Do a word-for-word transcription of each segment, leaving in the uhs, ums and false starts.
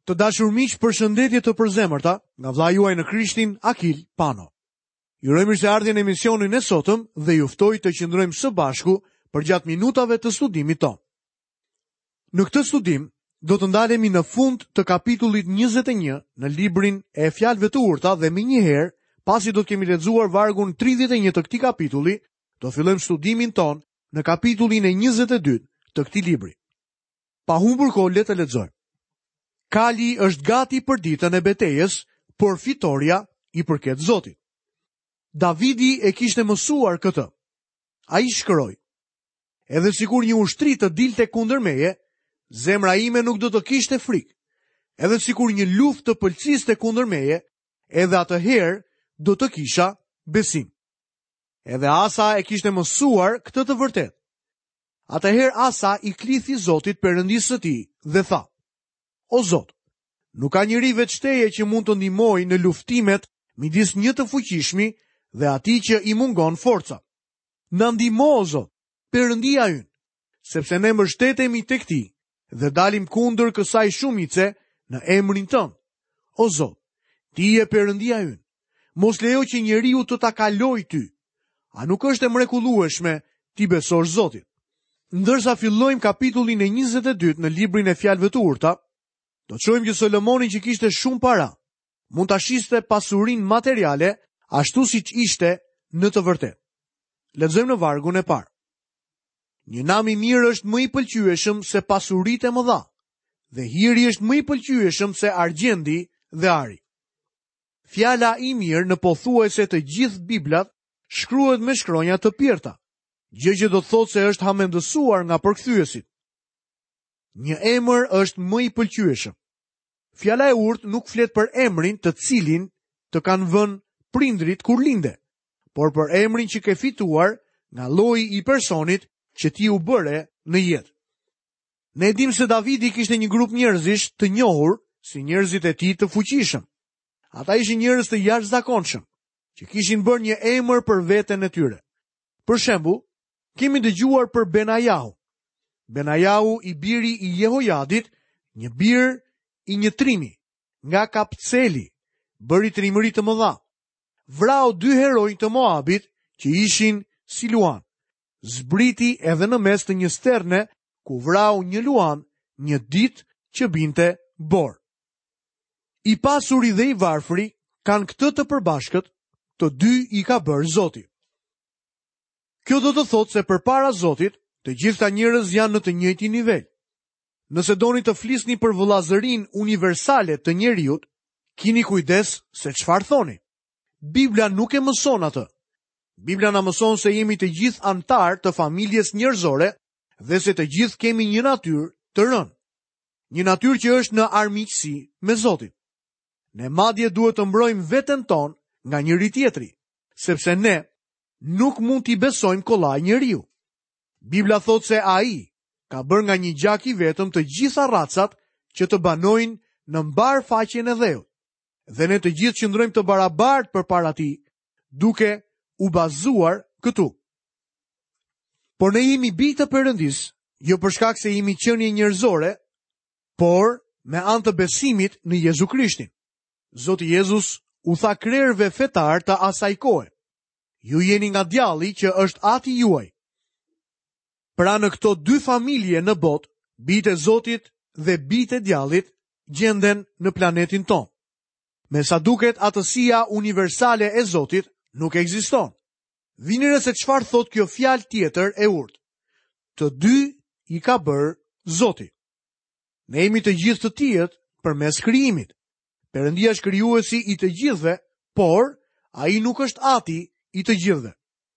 Të dashur miq, përshëndetje të përzemërta nga vlla juaj në Krishtin, Akil Pano. Ju uroj mirëseardhjen në emisionin e sotëm dhe ju ftoj të qëndrojmë së bashku për gjatë minutave të studimit tonë. Në këtë studim do të ndalemi në fund të kapitullit njëzet e një në librin e Fjalëve të Urta dhe menjëherë, pasi do të kemi lexuar vargun tridhjetë e një të këtij kapitulli, do fillojmë studimin ton në kapitullin e njëzet e dy të këtij libri. Pa humbur kohë, le të lexojmë. Kali është gati për ditën e betejës, por fitoria i përket Zotit. Davidi e kishte mësuar këtë. Ai shkroi: Edhe sikur një ushtri të dilte kundër meje, zemra ime nuk do të kishte frikë. Edhe sikur një luftë të pëlqiste kundër meje, edhe atëherë do të kisha besim. Edhe Asa e kishte mësuar këtë të vërtetë. Atëherë Asa i klithi Zotit Perëndisë së tij dhe tha: O Zot, nuk ka njëri veç teje që mund të ndihmojë në luftimet midis një të fuqishmi dhe atij që i mungon forca. Na ndihmo, o Zot, Perëndia ynë, sepse ne mbështetemi tek ti dhe dalim kundër kësaj shumice në emrin tënd. O Zot, ti je Perëndia ynë. Mos lejo që njeriu të ta kalojë ty. A nuk është e mrekullueshme ti besosh Zotit? Ndërsa fillojmë kapitullin e njëzet e dy në librin e Fjalëve të Urta, do të shohim që Solomoni, që kishte shumë para, mund ta shiste pasurinë materiale ashtu siç ishte në të vërtetë. Lexojmë në vargun e parë. Një nam i mirë është më i pëlqyeshëm se pasuritë e mëdha, dhe hiri është më i pëlqyeshëm se argjendi dhe ari. Fjala i mirë në pothuajse të gjithë Biblat shkruhet me shkronja të pirta, gjë që do të thotë se është hamendësuar nga përkthyesit. Një emër është më i pëlqyeshëm. Fjala e urtë nuk flet për emrin të cilin të kanë vënë prindrit kur linde, por për emrin që ke fituar nga lloji i personit që ti u bëre në jetë. Ne dim se Davidi kishte një grup njerëzish të njohur si njerëzit e tij të fuqishëm. Ata ishin njerëz të jashtëzakonshëm, që kishin bërë një emër për veten e tyre. Për shembull, kemi dëgjuar për Benajahu. Benajahu i biri i Jehojadit, një bir i një trimi, nga Kapceli, bëri trimëri të mëdha. Vrau dy heroj të Moabit që ishin si luan. Zbriti edhe në mes të një sterne, ku vrau një luan një ditë që binte bor. I pasuri dhe i varfri kanë këtë të përbashkët, të dy i ka bërë Zoti. Kjo do të thotë se përpara Zotit, të gjitha njerëz janë në të njëjtin nivel. Nëse doni të flisni për vëllazërinë universale të njeriut, kini kujdes se çfarë thoni. Bibla nuk e mëson atë. Bibla na mëson se jemi të gjithë antar të familjes njerëzore dhe se të gjithë kemi një natyrë të rënë. Një natyrë që është në armiqësi me Zotin. Ne madje duhet të mbrojmë veten tonë nga njëri tjetri, sepse ne nuk mund t'i besojmë kollaj njeriu. Bibla thot se ai ka bërë nga një gjak i vetëm të gjitha racat që të banojnë në mbar faqen e dheut. Dhe ne të gjithë qëndrojmë të barabartë përpara tij, duke u bazuar këtu. Por ne jemi bijtë të Perëndisë, jo për shkak se jemi qenie njerëzore, por me anë të besimit në Jezu Krishtin. Zoti Jezus u tha krerëve fetar të asaj kohe: Ju jeni nga djalli që është ati juaj. Pra në këto dy familje në botë, bijtë e Zotit dhe bijtë e djallit gjenden në planetin tonë. Me sa duket, atësia universale e Zotit nuk ekziston. Vini re se çfarë thot kjo fjalë tjetër e urtë. Të dy i ka bërë Zoti. Ne jemi të gjithë të tillë përmes krijimit. Perëndia është krijuesi i të gjithëve, por ai nuk është ati i të gjithëve.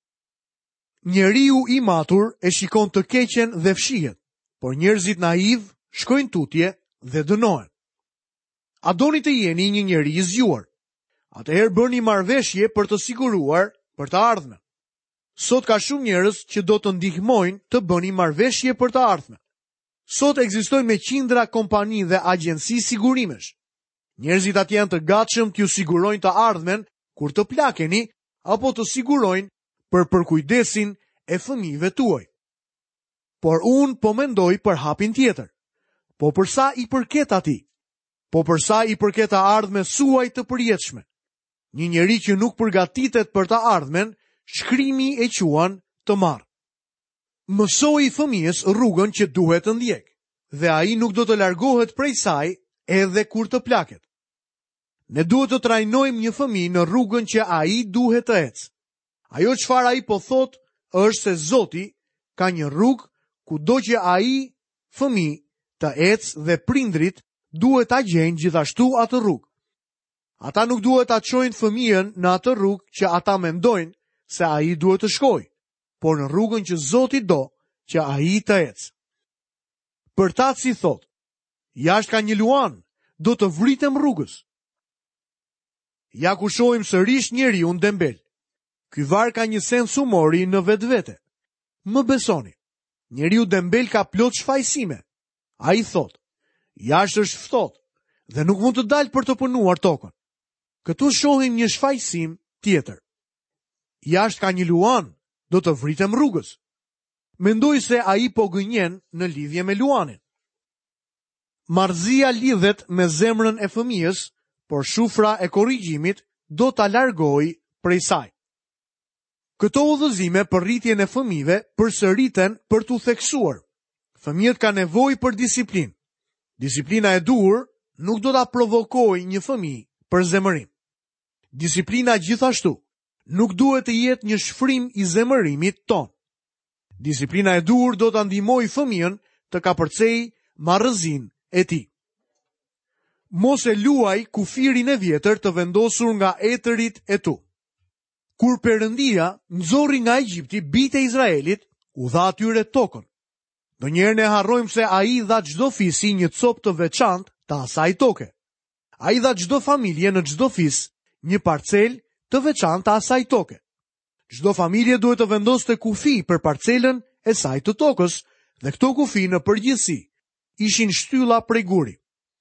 Njeriu i matur e shikon të keqen dhe fshihet, por njerëzit naiv shkojnë tutje dhe dënohen. A doni të jeni një njeri i zgjuar? Atëherë bëni marrëveshje për të siguruar për të ardhmen. Sot ka shumë njerëz që do të ndihmojnë të bëni marrëveshje për të ardhmen. Sot ekzistojnë me qindra kompani dhe agjenci sigurimesh. Njerëzit atje janë të gatshëm t'ju sigurojnë të ardhmen kur të plakeni, apo të sigurojnë për përkujdesin e fëmijëve tuaj. Por unë po mendoj për hapin tjetër. Po përsa i përket atij, Po përsa i përket të ardhme suaj të përjetshme, një njeri që nuk përgatitet për të ardhmen, shkrimi e quan të marr. Mësoj fëmijës rrugën që duhet të ndjek, dhe ai nuk do të largohet prej saj edhe kur të plaket. Ne duhet të trajnojmë një fëmijë në rrugën që ai duhet të ecë. Ajo çfarë ai po thot është se Zoti ka një rrugë kudo që ai fëmijë të ecë dhe prindrit duhet ta gjejnë gjithashtu atë rrugë. Ata nuk duhet ta çojnë fëmijën në atë rrugë që ata mendojnë se ai duhet të shkojë, por në rrugën që Zoti do që ai të ecë. Për ta si thot, jashtë ka një luan, do të vritem rrugës. Ja ku shohim sërish njeriu dembel. Ky var ka një sens humori në vetvete. Më besoni, njeriu dembel ka plot shfaqësime. Ai thot, jashtë është ftohtë dhe nuk mund të dalë për të punuar tokën. Këtu shohim një shfaqësim tjetër. Jashtë ka një luan, do të vritem rrugës. Mendoj se ai po gënjen në lidhje me luanin. Marrëzia lidhet me zemrën e fëmijës, por shufra e korrigjimit do ta largojë prej saj. Këto udhëzime për rritjen e fëmijëve përsëriten për t'u theksuar. Fëmijët kanë nevojë për disiplinë. Disiplina e duhur nuk do ta provokojë një fëmijë për zemërim. Disiplina gjithashtu nuk duhet të jetë një shfrim i zemërimit ton. Disiplina e duhur do ta ndihmojë fëmijën të kapërcejë marrëzinë e tij. Mos e luaj kufirin e vjetër të vendosur nga etërit e tu. Kur Perëndia nxorri nga Egjipti bijtë e Izraelit, u dha atyre tokën. Ndonjëherë ne harrojmë se ai dha çdo fisi një copë të veçantë të asaj toke. Ai dha çdo familje në çdo fis një parcel të veçantë të asaj toke. Çdo familje duhet të vendoste kufi për parcelën e saj të tokës, dhe këto kufi në përgjithësi ishin shtylla prej guri.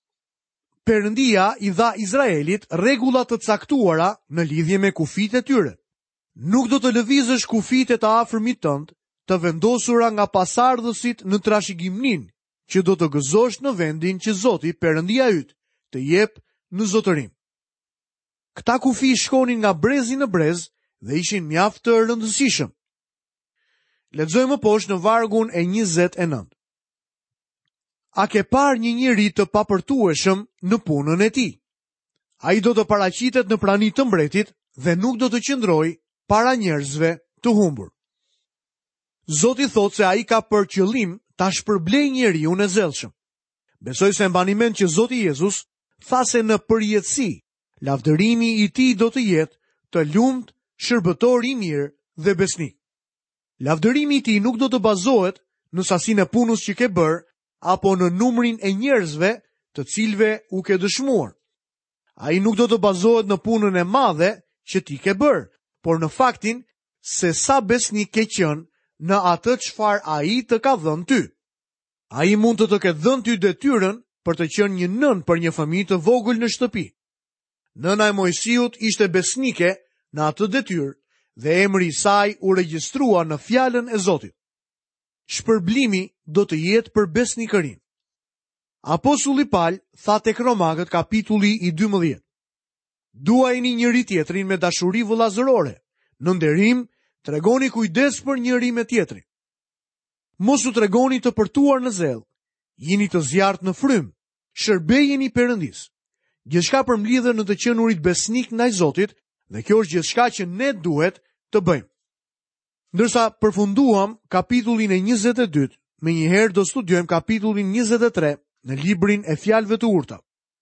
Perëndia i dha Izraelit rregulla të caktuara në lidhje me kufit e tyre. Nuk do të lëvizësh kufit e të afërmit tënd të vendosura nga pasardhësit në trashëgiminë që do të gëzosh në vendin që Zoti Perëndia yt të jep në zotërim. Këta kufi shkonin nga brezi në brez dhe ishin mjaft të rëndësishëm. Lexojmë poshtë në vargun e njëzet e nëntë. A ke parë një njeri të papërtueshëm në punën e tij? Ai do të paraqitet në prani të mbretit dhe nuk do të qëndrojë para njerëzve të humbur. Zoti thot se ai ka për qëllim ta shpërblej njeriu e zellshëm. Besoj se mbani mend që Zoti Jezus tha se në përjetësi lavdërimi i tij do të jetë të lumt, shërbëtor i mirë dhe besnik. Lavdërimi i tij nuk do të bazohet në sasinë e punës që ke bërë apo në numrin e njerëzve të cilëve u ke dëshmuar. Ai nuk do të bazohet në punën e madhe që ti ke bërë, por në faktin se sa besnik ke qenë në atë çfarë ai të ka dhënë ty. Ai mund të të ketë dhënë ty detyrën për të qenë një nën për një fëmijë të vogël në shtëpi. Nëna e Mojsiut ishte besnike në atë detyrë dhe emri i saj u regjistrua në fjalën e Zotit. Shpërblimi do të jetë për besnikërinë. Apostulli Paul tha tek Romakët kapitulli i dymbëdhjetë. Duajini njëri tjetrin me dashuri vëllazërore, në nderim tregoni kujdes për njëri me tjetrin. Mos u tregoni të përtuar në zell, jini të zjarrt në frym, shërbejeni Perëndis. Gjithçka përmbledhet në të qenurit besnik ndaj Zotit, dhe kjo është gjithçka që ne duhet të bëjmë. Ndërsa përfunduam kapitullin e njëzet e dytë, me njëherë do studiojmë kapitullin njëzet e tre në librin e fjalëve të urta.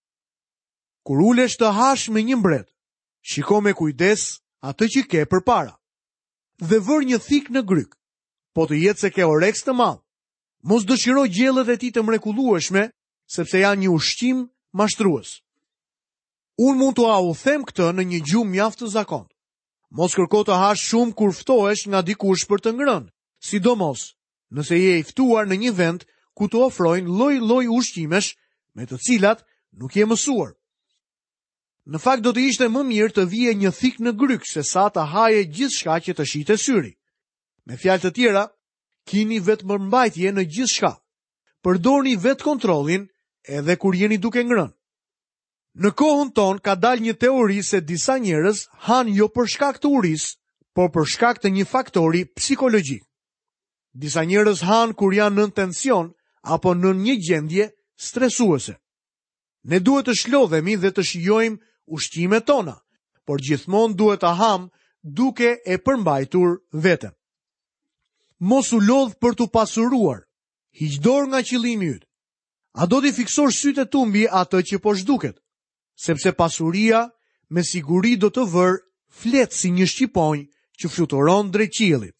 Kur ulesh të hash me një mbret, shiko me kujdes atë që ke përpara, dhe vër një thik në gryk, po të jetë se ke oreks të madh. Mos dëshiro gjellët e tij të mrekullueshme, sepse janë një ushqim mashtrues. Unë mund t'ua u them këtë në një gjuhë mjaft të zakontë. Mos kërko të hash shumë kur ftohesh nga dikush për të ngrënë, sidomos nëse je i ftuar në një vend ku të ofrojnë lloj-lloj ushqimesh me të cilat nuk je mësuar. Në fakt do të ishte më mirë të vije një thik në gryk se sa të haje gjithçka që të shite syri. Me fjalë të tjera, kini vetë mbajtje në gjithçka. Përdorni vetë kontrollin edhe kur jeni duke ngrënë. Në kohën tonë ka dalë një teori se disa njerëz han jo për shkak të urisë, por për shkak të një faktori psikologjik. Disa njerëz han kur janë nën tension apo në një gjendje stresuese. Ne duhet të shlodhemi dhe të shijojmë ushqimet tona, por gjithmonë duhet ta ham duke e përmbajtur veten. Mos u lodh për t'u pasuruar. Hiq dorë nga qëllimi yt. A do t'i fiksosh sytë tu mbi atë që po zhduket? Sepse pasuria me siguri do të vër flet si një shqiponjë që fluturon drejt qiellit.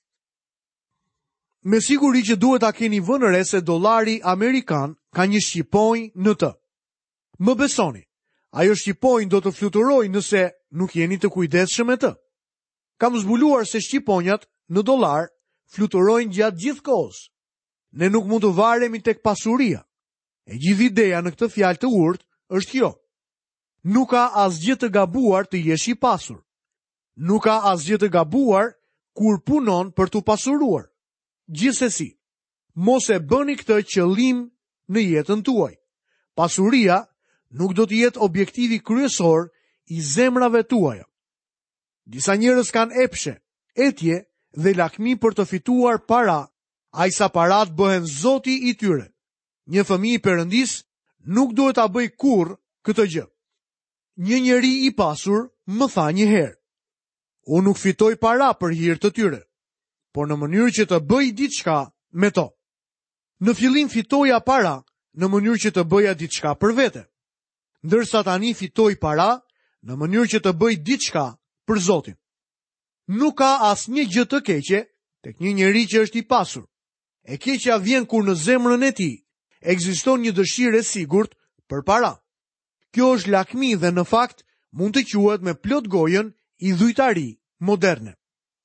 Me siguri që duhet ta keni vënë re se dollari amerikan ka një shqiponjë në të. Më besoni, ajo shqiponjë do të fluturojë nëse nuk jeni të kujdesshëm me të. Kam zbuluar se shqiponjat në dollar fluturojnë gjatë gjithë kohës. Ne nuk mund të varemi tek pasuria. E gjithë ideja në këtë fjalë të urtë është kjo. Nuk ka asgjë të gabuar të jesh i pasur. Nuk ka asgjë të gabuar kur punon për t'u pasuruar. Gjithsesi, mos e bëni këtë qëllim në jetën tuaj. Pasuria nuk do të jetë objektivi kryesor i zemrave tuaja. Disa njerëz kanë epshe, etje dhe lakmi për të fituar para, ajsa parat bëhen zoti i tyre. Një fëmijë i Perëndis nuk duhet ta bëj kurrë këtë gjë. Një njeri i pasur më tha një herë: unë nuk fitoj para për hir të tyre, por në mënyrë që të bëj diçka me to. Në fillim fitoja para në mënyrë që të bëja diçka për vete, ndërsa tani fitoj para në mënyrë që të bëj diçka për Zotin. Nuk ka asnjë gjë të keqe tek një njeri që është i pasur. E keqja vjen kur në zemrën e tij ekziston një dëshirë e sigurt për para. Kjo është lakmi dhe në fakt mund të quhet me plot gojën idhujtari moderne.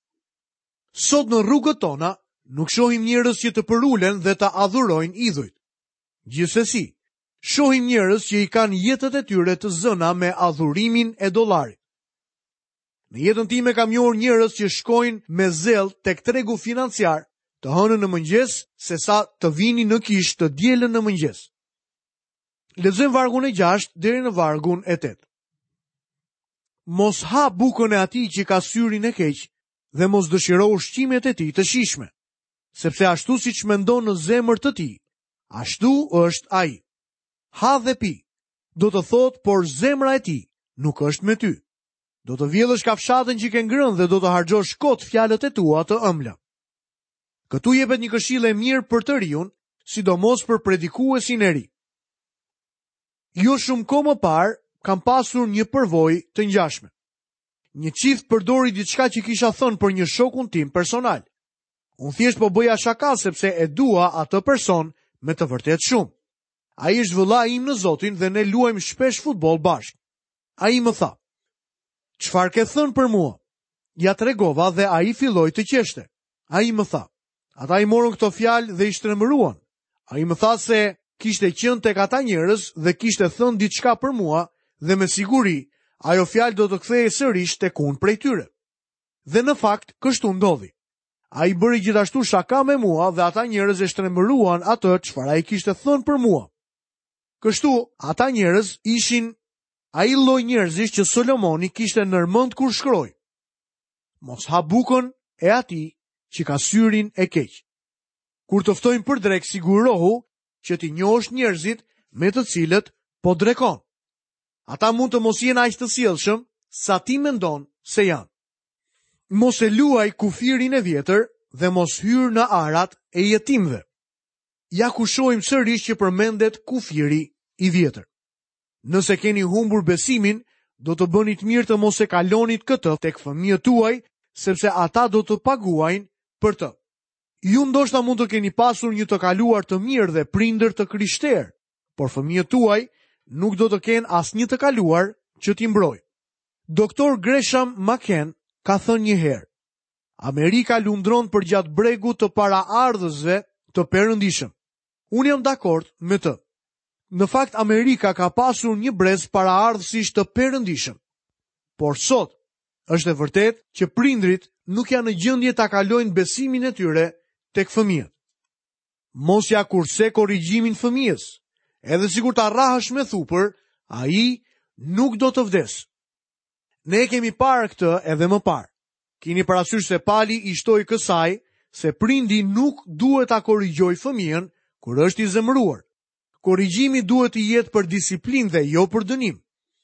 Sot në rrugët tona nuk shohim njerëz që të përulen dhe të adhurojnë idhujt. Gjithsesi, shohim njerëz që i kanë jetët e tyre të zëna me adhurimin e dollarit. Në jetën time kam njohur njerëz që shkojnë me zell tek tregu financiar të hënën në mëngjes sesa të vinin në kishë të dielën në mëngjes. Lexojmë vargun e gjashtë deri në vargun e tetë. Mos ha bukën e atij që ka syrin e keq dhe mos dëshiro ushqimet e tij të shijshme, sepse ashtu siç mendon në zemër të tij, ashtu është ai. Ha dhe pi, do të thot, por zemra e tij nuk është me ty. Do të vjedhësh kafshatën që ke ngrënë dhe do të harxhosh kot fjalët e tua të ëmbla. Këtu jepet një këshillë e mirë për të riun, sidomos për predikuesin e ri. Jo shumë kohë më parë kam pasur një përvojë të ngjashme. Një çift përdori diçka që kisha thënë për një shokun tim personal. Unë thjesht po bëja shaka sepse e dua atë person me të vërtetë shumë. Ai është vëlla im në Zotin dhe ne luajmë shpesh futboll bashkë. Ai më tha: "Çfarë ke thënë për mua?" Ja tregova dhe ai filloi të qeshte. Ai më tha: "Ata i morën këto fjalë dhe i shtrembëruan." Ai më tha se kishte qenë tek ata njerëz dhe kishte thënë diçka për mua dhe me siguri ajo fjalë do të kthehej sërish tek unë prej tyre. Dhe në fakt kështu ndodhi. Ai bëri gjithashtu shaka me mua dhe ata njerëz e shtrembëruan atë çfarë ai kishte thënë për mua. Kështu ata njerëz ishin ai lloj njerëzish që Solomoni kishte nërmend kur shkroi: "Mos ha bukën e atij që ka syrin e keq." Kur të ftojnë për drek, sigurohu që ti njohësh njerëzit me të cilët po drekon. Ata mund të mos jenë aq të sjellshëm sa ti mendon se janë. Mos e luaj kufirin e vjetër dhe mos hyr në arat e jetimve. Ja ku shohim sërish që përmendet kufiri i vjetër. Nëse keni humbur besimin, do të bëni të mirë të mos e kalonit këtë tek fëmijët tuaj, sepse ata do të paguajnë për të. Ju ndoshta mund të keni pasur një të kaluar të mirë dhe prindër të krishterë, por fëmijët tuaj nuk do të kenë asnjë të kaluar që t'i mbrojë. Doktor Gresham Machen ka thënë një herë: Amerika lundron për gjatë bregut të paraardhësve të perëndishëm. Unë jam dakord me të. Në fakt, Amerika ka pasur një brez paraardhësish të perëndishëm. Por sot, është e vërtet që prindrit nuk janë në gjendje ta kalojnë besimin e tyre tek fëmijët. Mos ja kurse korrigjimin fëmijës. Edhe sikur ta rrahësh me thupër, ai nuk do të vdes. Ne kemi parë këtë edhe më parë. Kini parasysh se Pali i shtoi kësaj se prindi nuk duhet ta korrigjojë fëmijën kur është i zemëruar. Korrigjimi duhet të jetë për disiplinë dhe jo për dënim.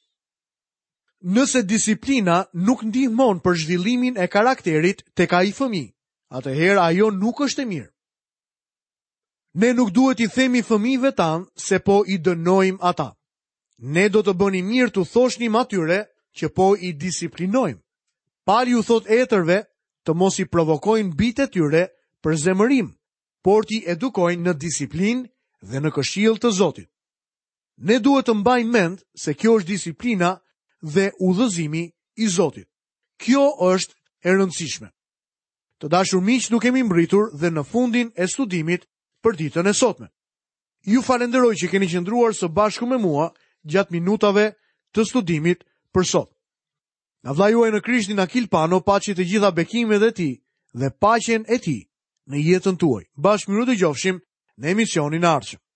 Nëse disiplina nuk ndihmon për zhvillimin e karakterit tek ai fëmijë, atëherë ajo nuk është e mirë. Ne nuk duhet i themi fëmijëve tanë se po i dënojmë ata. Ne do të bëni mirë të thoshnim atyre që po i disiplinojmë. Pali u thot etërve të mos i provokojnë bitë e tyre për zemërim, por t'i edukojnë në disiplinë dhe në këshill të Zotit. Ne duhet të mbajmë mend se kjo është disiplina dhe udhëzimi i Zotit. Kjo është e rëndësishme. Të dashur miq, nuk kemi mbritur dhe në fundin e studimit për ditën e sotme. Ju falenderoj që keni qëndruar së bashku me mua gjatë minutave të studimit për sot. Nga vlla juaj në Krishtin Akil Pano, paqet të gjitha bekimet e tij dhe paqen e tij në jetën tuaj. Bashkë miru të gjofshim në emisionin e ardhshëm.